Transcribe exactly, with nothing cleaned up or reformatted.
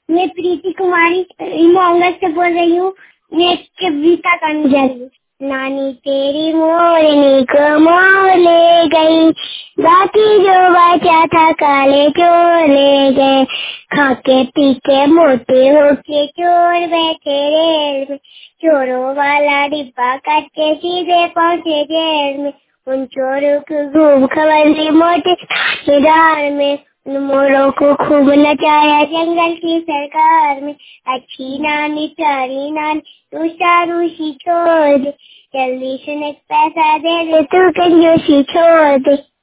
मैं प्रीति कुमारी मोहंगल से बोल रही हूँ। मैं कविता करने जा रही हूँ। नानी तेरी मोरनी को मोर ले गई, बाकी जो बचा था काले चोर ले गए। खाके पी के मोटे होके चोर बैठे रेल में, चोरों वाला डिब्बा काट के सीधे पहुँचे जेल में। उन चोरों को खूब खबर दी मोटे थानेदार में, उन मोरों को खूब नचाया जंगल की सरकार में। अच्छी नानी प्यारी नानी तू शारूसी छोड़ दे, जल्दी से एक पैसा दे दे, तू कंजूसी छोड़ दे।